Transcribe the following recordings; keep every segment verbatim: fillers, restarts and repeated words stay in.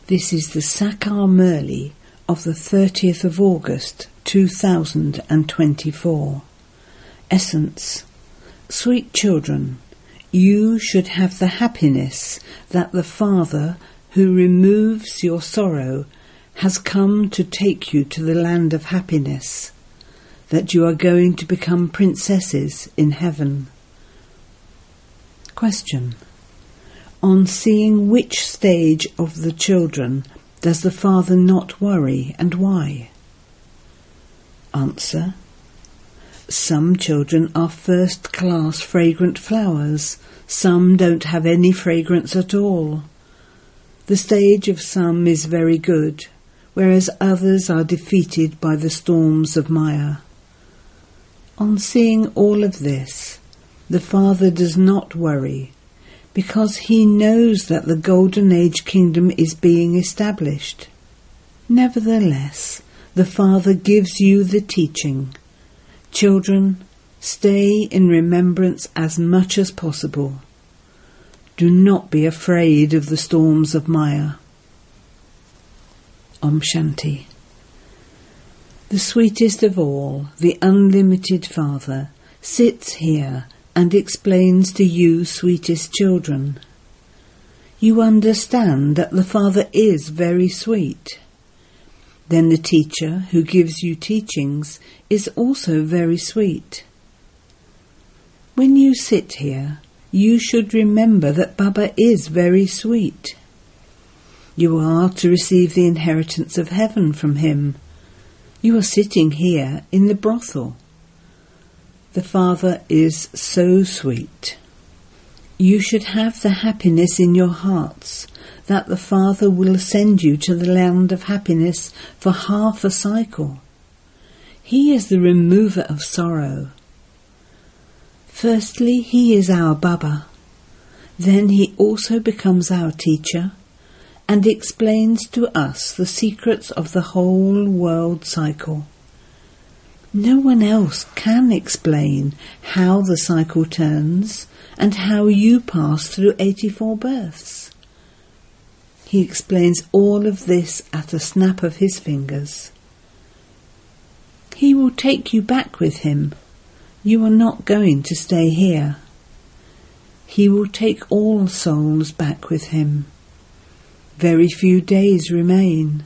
This is the Sakar Murli of the thirtieth of August two thousand twenty-four. Essence. Sweet children, you should have the happiness that the Father who removes your sorrow has come to take you to the land of happiness, that you are going to become princesses in heaven. Question. On seeing which stage of the children does the Father not worry, and why? Answer. Some children are first-class fragrant flowers, some don't have any fragrance at all. The stage of some is very good, whereas others are defeated by the storms of Maya. On seeing all of this, the Father does not worry, because he knows that the Golden Age kingdom is being established. Nevertheless, the Father gives you the teaching. Children, stay in remembrance as much as possible. Do not be afraid of the storms of Maya. Om Shanti. The sweetest of all, the unlimited Father, sits here and explains to you, sweetest children. You understand that the Father is very sweet. Then the teacher who gives you teachings is also very sweet. When you sit here, you should remember that Baba is very sweet. You are to receive the inheritance of heaven from him. You are sitting here in the brothel. The Father is so sweet. You should have the happiness in your hearts that the Father will send you to the land of happiness for half a cycle. He is the remover of sorrow. Firstly, he is our Baba. Then he also becomes our teacher and explains to us the secrets of the whole world cycle. No one else can explain how the cycle turns and how you pass through eighty-four births. He explains all of this at a snap of his fingers. He will take you back with him. You are not going to stay here. He will take all souls back with him. Very few days remain.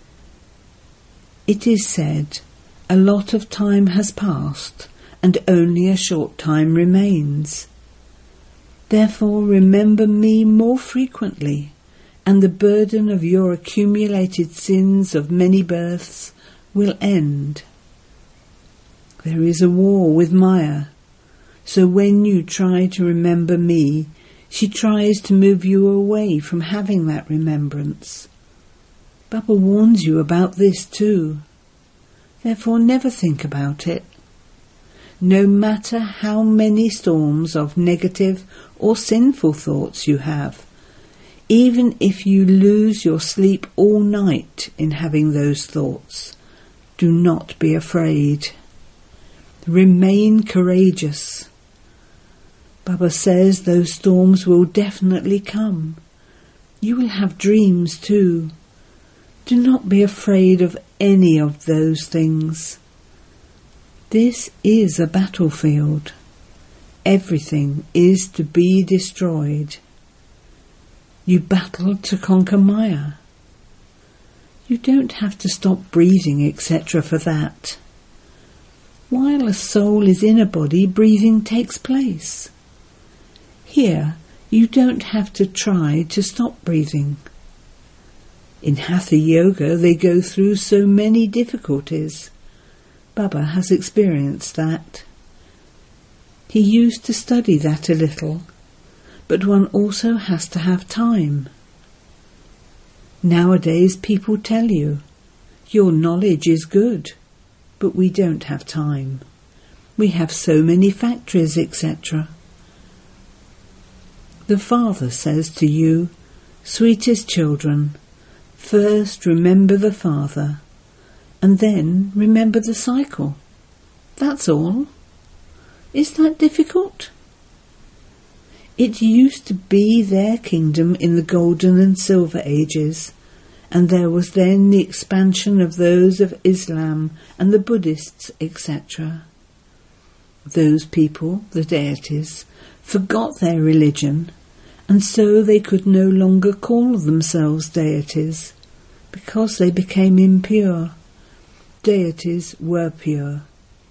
It is said, a lot of time has passed, and only a short time remains. Therefore remember me more frequently, and the burden of your accumulated sins of many births will end. There is a war with Maya, so when you try to remember me, she tries to move you away from having that remembrance. Baba warns you about this too. Therefore never think about it. No matter how many storms of negative or sinful thoughts you have, even if you lose your sleep all night in having those thoughts, do not be afraid. Remain courageous. Baba says those storms will definitely come. You will have dreams too. Do not be afraid of any of those things. This is a battlefield. Everything is to be destroyed. You battle to conquer Maya. You don't have to stop breathing, et cetera for that. While a soul is in a body, breathing takes place. Here, you don't have to try to stop breathing. In Hatha Yoga, they go through so many difficulties. Baba has experienced that. He used to study that a little, but one also has to have time. Nowadays people tell you, your knowledge is good, but we don't have time. We have so many factories, et cetera. The Father says to you, sweetest children, first remember the Father, and then remember the cycle. That's all. Is that difficult? It used to be their kingdom in the Golden and Silver Ages, and there was then the expansion of those of Islam and the Buddhists, et cetera. Those people, the deities, forgot their religion, and so they could no longer call themselves deities, because they became impure. Deities were pure.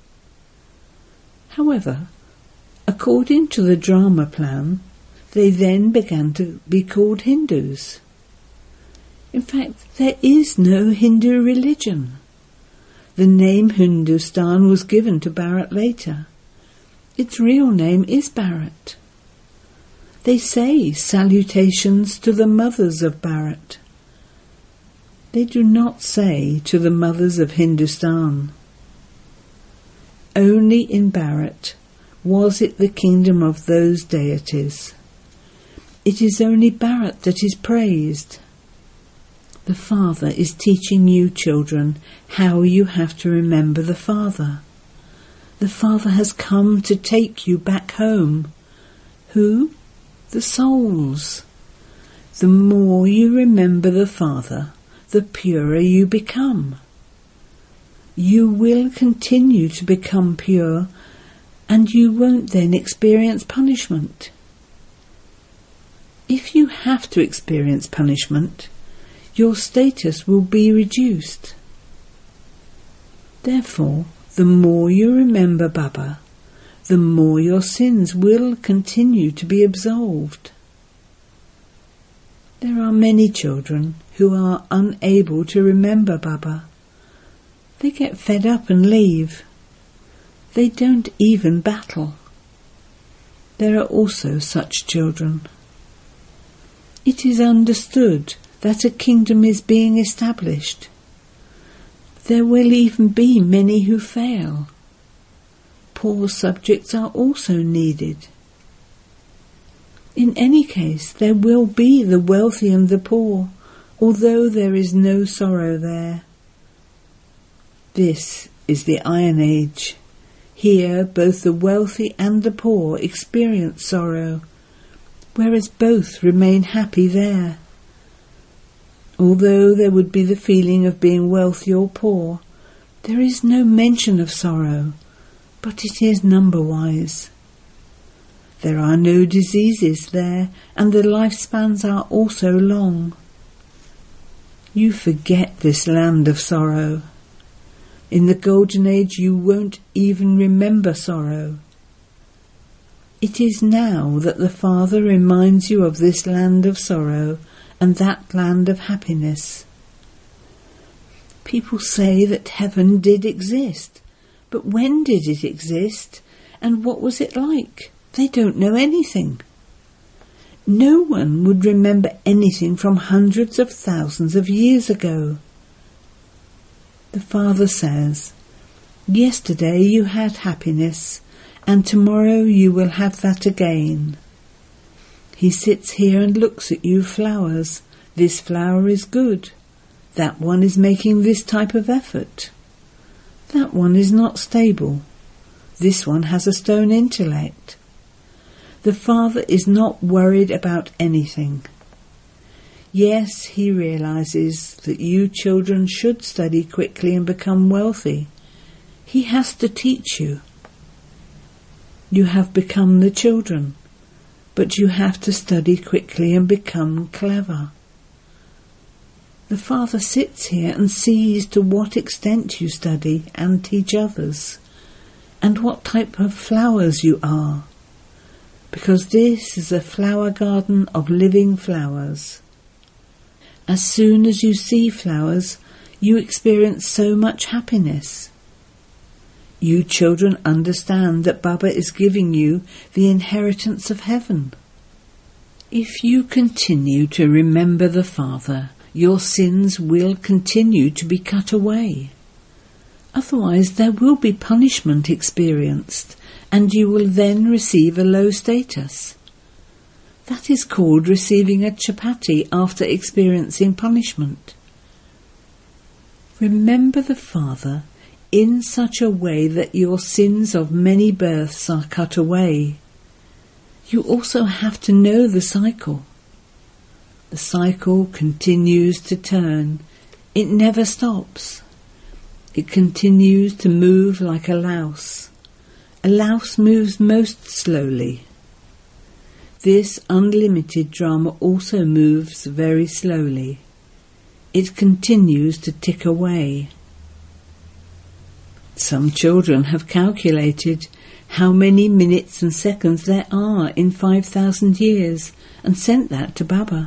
However, according to the drama plan, they then began to be called Hindus. In fact, there is no Hindu religion. The name Hindustan was given to Bharat later. Its real name is Bharat. They say salutations to the mothers of Bharat. They do not say to the mothers of Hindustan. Only in Bharat was it the kingdom of those deities. It is only Bharat that is praised. The Father is teaching you, children, how you have to remember the Father. The Father has come to take you back home. Who? The souls. The more you remember the Father, the purer you become. You will continue to become pure, and you won't then experience punishment. If you have to experience punishment, your status will be reduced. Therefore, the more you remember Baba, the more your sins will continue to be absolved. There are many children who are unable to remember Baba. They get fed up and leave. They don't even battle. There are also such children. It is understood that a kingdom is being established. There will even be many who fail. Poor subjects are also needed. In any case, there will be the wealthy and the poor, although there is no sorrow there. This is the Iron Age. Here both the wealthy and the poor experience sorrow, whereas both remain happy there. Although there would be the feeling of being wealthy or poor, there is no mention of sorrow, but it is number-wise. There are no diseases there, and the lifespans are also long. You forget this land of sorrow. In the Golden Age you won't even remember sorrow. It is now that the Father reminds you of this land of sorrow and that land of happiness. People say that heaven did exist, but when did it exist, and what was it like? They don't know anything. No one would remember anything from hundreds of thousands of years ago. The Father says, yesterday you had happiness, and tomorrow you will have that again. He sits here and looks at you flowers. This flower is good. That one is making this type of effort. That one is not stable. This one has a stone intellect. The Father is not worried about anything. Yes, he realizes that you children should study quickly and become wealthy. He has to teach you. You have become the children, but you have to study quickly and become clever. The Father sits here and sees to what extent you study and teach others, and what type of flowers you are, because this is a flower garden of living flowers. As soon as you see flowers, you experience so much happiness. You children understand that Baba is giving you the inheritance of heaven. If you continue to remember the Father, your sins will continue to be cut away. Otherwise there will be punishment experienced, and you will then receive a low status. That is called receiving a chapati after experiencing punishment. Remember the Father in such a way that your sins of many births are cut away. You also have to know the cycle. The cycle continues to turn. It never stops. It continues to move like a louse. A louse moves most slowly. This unlimited drama also moves very slowly. It continues to tick away. Some children have calculated how many minutes and seconds there are in five thousand years and sent that to Baba.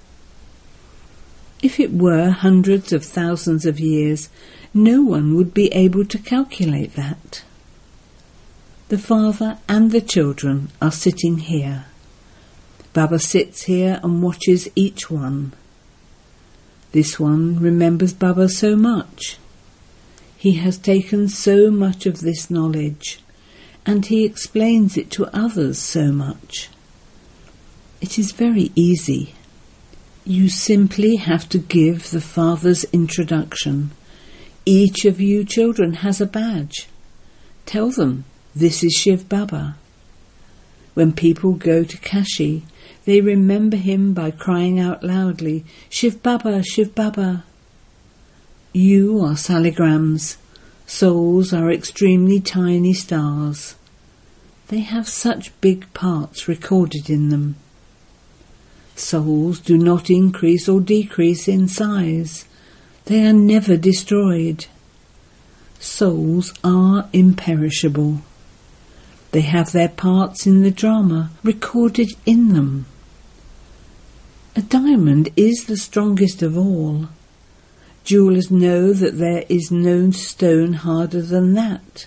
If it were hundreds of thousands of years, no one would be able to calculate that. The father and the children are sitting here. Baba sits here and watches each one. This one remembers Baba so much. He has taken so much of this knowledge, and he explains it to others so much. It is very easy. You simply have to give the Father's introduction. Each of you children has a badge. Tell them, this is Shiv Baba. When people go to Kashi, they remember him by crying out loudly, Shiv Baba, Shiv Baba. You are saligrams. Souls are extremely tiny stars. They have such big parts recorded in them. Souls do not increase or decrease in size. They are never destroyed. Souls are imperishable. They have their parts in the drama recorded in them. A diamond is the strongest of all. Jewelers know that there is no stone harder than that.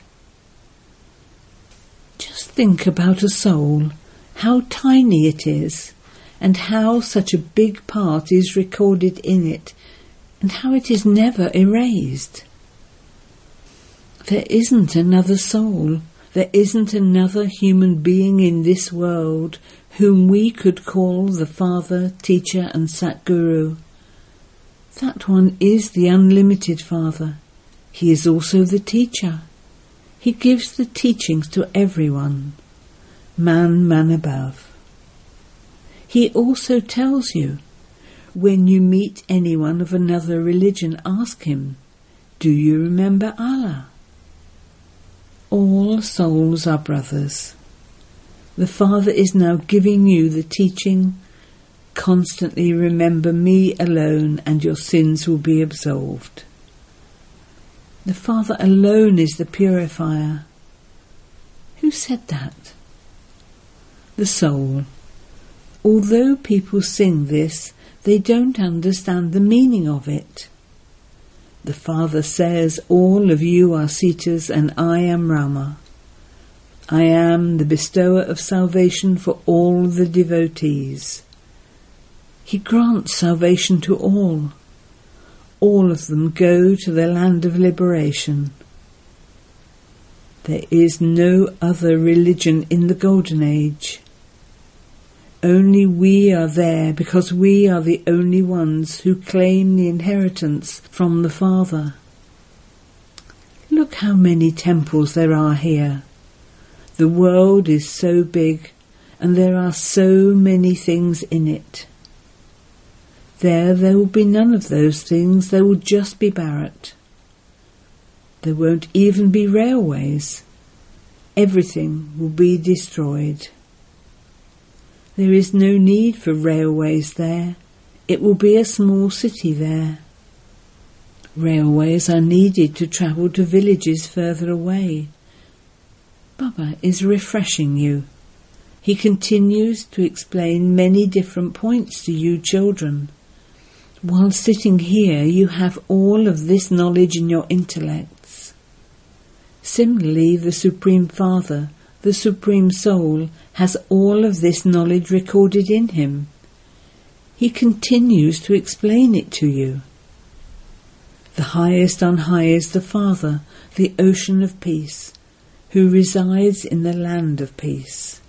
Just think about a soul, how tiny it is, and how such a big part is recorded in it, and how it is never erased. There isn't another soul, there isn't another human being in this world whom we could call the Father, Teacher and Satguru. That one is the unlimited Father. He is also the Teacher. He gives the teachings to everyone, man, man above. He also tells you, when you meet anyone of another religion, ask him, do you remember Allah? All souls are brothers. The Father is now giving you the teaching, constantly remember me alone and your sins will be absolved. The Father alone is the purifier. Who said that? The soul. Although people sing this, they don't understand the meaning of it. The Father says, all of you are Sitas and I am Rama. I am the bestower of salvation for all the devotees. He grants salvation to all. All of them go to the land of liberation. There is no other religion in the Golden Age. Only we are there because we are the only ones who claim the inheritance from the Father. Look how many temples there are here. The world is so big and there are so many things in it. There, there will be none of those things, there will just be Bharat. There won't even be railways. Everything will be destroyed. There is no need for railways there. It will be a small city there. Railways are needed to travel to villages further away. Baba is refreshing you. He continues to explain many different points to you children. While sitting here, you have all of this knowledge in your intellects. Similarly, the Supreme Father, the Supreme Soul, has all of this knowledge recorded in him. He continues to explain it to you. The highest on high is the Father, the ocean of peace, who resides in the land of peace.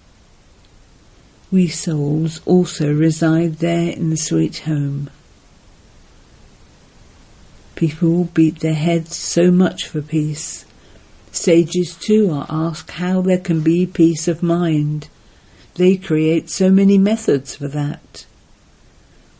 We souls also reside there in the sweet home. People beat their heads so much for peace. Sages too are asked how there can be peace of mind. They create so many methods for that.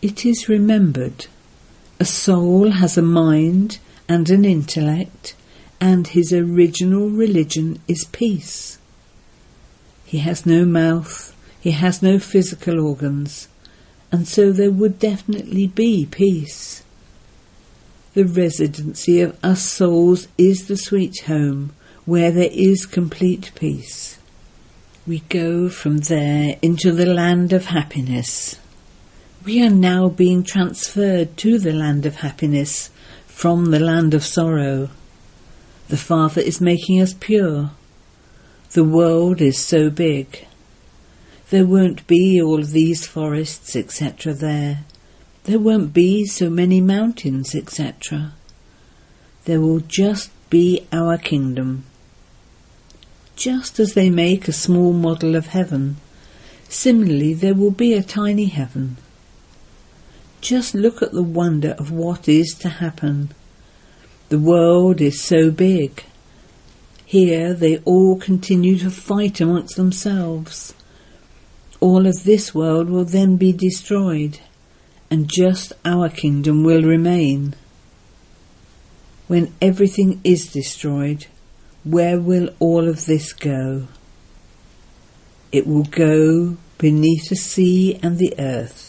it is remembered. A soul has a mind and an intellect, and his original religion is peace. He has no mouth, he has no physical organs, and so there would definitely be peace. The residency of us souls is the sweet home, where there is complete peace. We go from there into the land of happiness. We are now being transferred to the land of happiness from the land of sorrow. The Father is making us pure. The world is so big. There won't be all of these forests, et cetera there. There won't be so many mountains, et cetera. There will just be our kingdom. Just as they make a small model of heaven, similarly there will be a tiny heaven. Just look at the wonder of what is to happen. The world is so big. Here they all continue to fight amongst themselves. All of this world will then be destroyed, and just our kingdom will remain. When everything is destroyed, where will all of this go? It will go beneath the sea and the earth.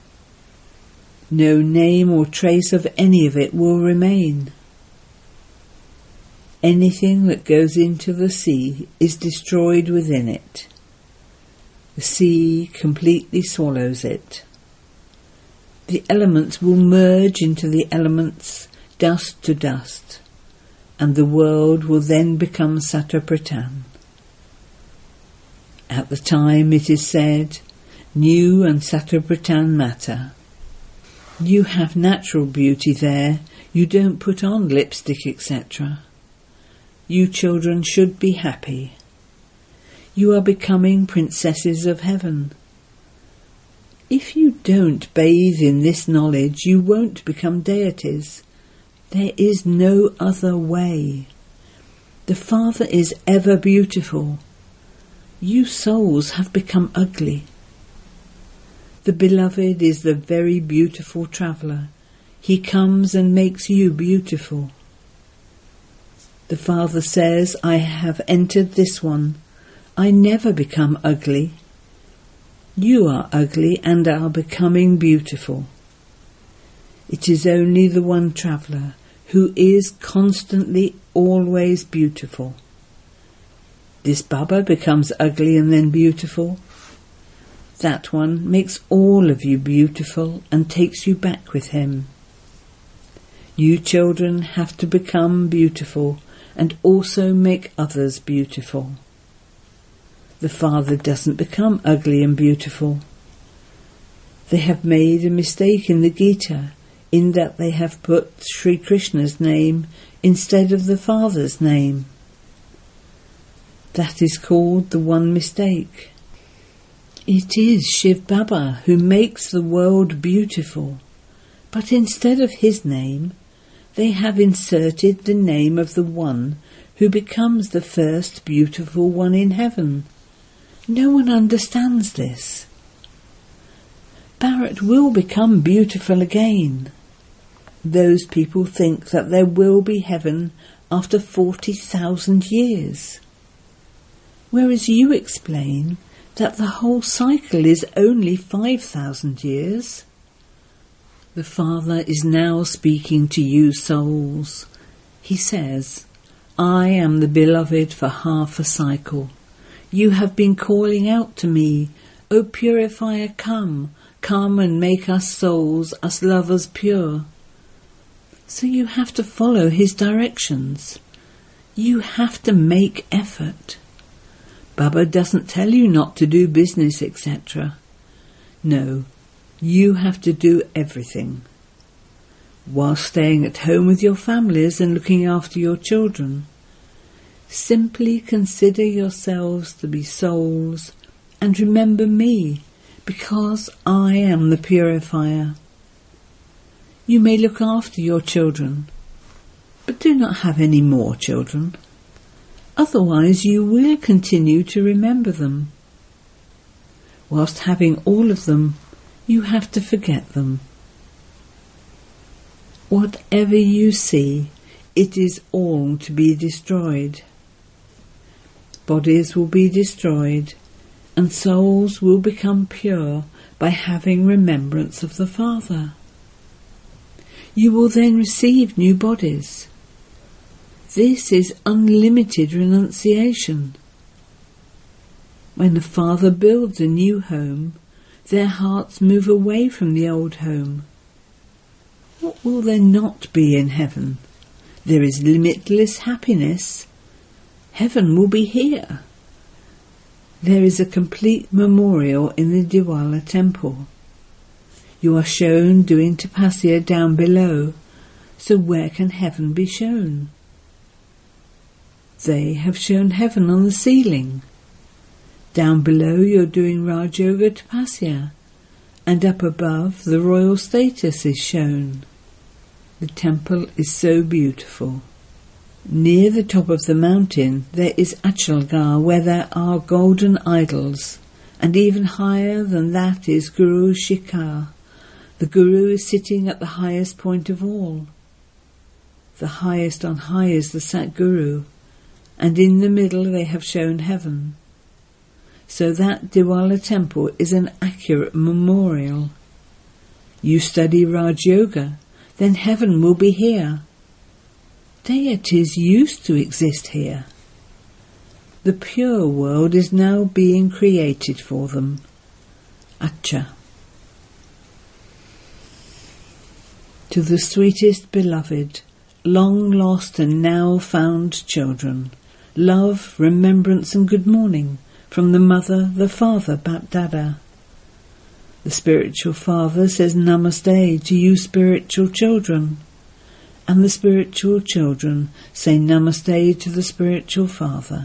No name or trace of any of it will remain. Anything that goes into the sea is destroyed within it. The sea completely swallows it. The elements will merge into the elements, dust to dust, and the world will then become Satyapradhan. At the time it is said, new and Satyapradhan matter. You have natural beauty there, you don't put on lipstick, et cetera. You children should be happy. You are becoming princesses of heaven. If you don't bathe in this knowledge, you won't become deities. There is no other way. The Father is ever beautiful. You souls have become ugly. The Beloved is the very beautiful traveller. He comes and makes you beautiful. The Father says, I have entered this one. I never become ugly. You are ugly and are becoming beautiful. It is only the one traveller who is constantly always beautiful. This Baba becomes ugly and then beautiful. That one makes all of you beautiful and takes you back with him. You children have to become beautiful and also make others beautiful. The Father doesn't become ugly and beautiful. They have made a mistake in the Gita in that they have put Sri Krishna's name instead of the Father's name. That is called the one mistake. It is Shiv Baba who makes the world beautiful, but instead of his name, they have inserted the name of the one who becomes the first beautiful one in heaven. No one understands this. Bharat will become beautiful again. Those people think that there will be heaven after forty thousand years. Whereas you explain that the whole cycle is only five thousand years. The Father is now speaking to you souls. He says, I am the Beloved for half a cycle. You have been calling out to me, O Purifier, come, come and make us souls, us lovers pure. So you have to follow his directions. You have to make effort. Baba doesn't tell you not to do business, et cetera. No, you have to do everything. While staying at home with your families and looking after your children, simply consider yourselves to be souls and remember me, because I am the Purifier. You may look after your children, but do not have any more children. Otherwise you will continue to remember them. Whilst having all of them, you have to forget them. Whatever you see, it is all to be destroyed. Bodies will be destroyed, and souls will become pure by having remembrance of the Father. You will then receive new bodies. This is unlimited renunciation. When the Father builds a new home, their hearts move away from the old home. What will there not be in heaven? There is limitless happiness. Heaven will be here. There is a complete memorial in the Diwala temple. You are shown doing tapasya down below, so where can heaven be shown? They have shown heaven on the ceiling. Down below you're doing Raj Yoga tapasya, and up above the royal status is shown. The temple is so beautiful. Near the top of the mountain there is Achalgarh, where there are golden idols, and even higher than that is Guru Shikhar. The Guru is sitting at the highest point of all. The highest on high is the Satguru, and in the middle they have shown heaven. So that Diwala temple is an accurate memorial. You study Raj Yoga, then heaven will be here. Deities used to exist here. The pure world is now being created for them. Acha. To the sweetest beloved, long lost and now found children, love, remembrance and good morning from the mother, the father, Bap-Dada. The spiritual father says Namaste to you spiritual children, and the spiritual children say Namaste to the spiritual father.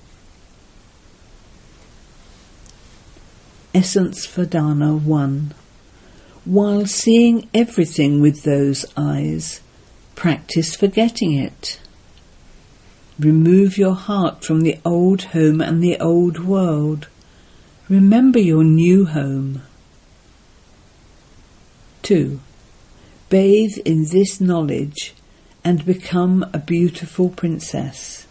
Essence Vedana one. While seeing everything with those eyes, practice forgetting it. Remove your heart from the old home and the old world. Remember your new home. two. Bathe in this knowledge and become a beautiful princess.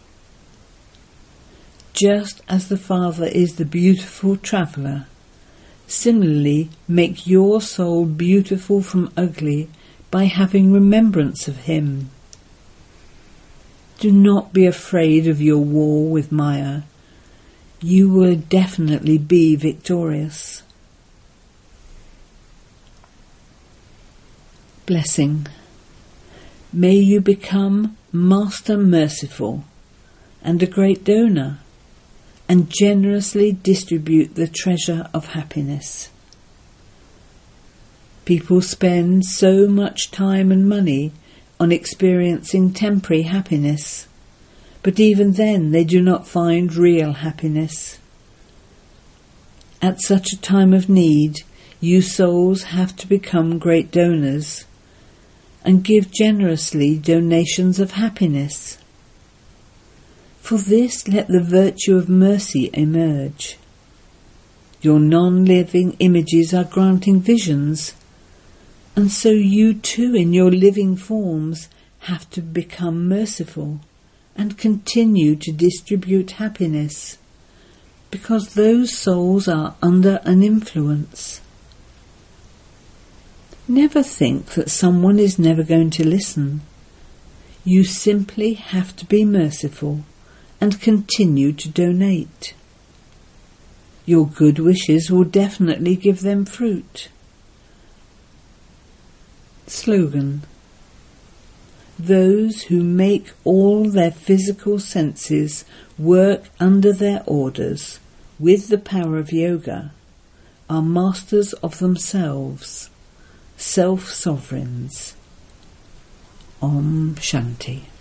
Just as the Father is the beautiful traveller, similarly make your soul beautiful from ugly by having remembrance of Him. Do not be afraid of your war with Maya. You will definitely be victorious. Blessing. May you become Master Merciful and a great donor, and generously distribute the treasure of happiness. People spend so much time and money on experiencing temporary happiness, but even then they do not find real happiness. At such a time of need, you souls have to become great donors and give generously donations of happiness. For this let the virtue of mercy emerge. Your non-living images are granting visions, and so you too in your living forms have to become merciful and continue to distribute happiness, because those souls are under an influence. Never think that someone is never going to listen. You simply have to be merciful and continue to donate. Your good wishes will definitely give them fruit. Slogan. Those who make all their physical senses work under their orders with the power of yoga are masters of themselves, self-sovereigns. Om Shanti.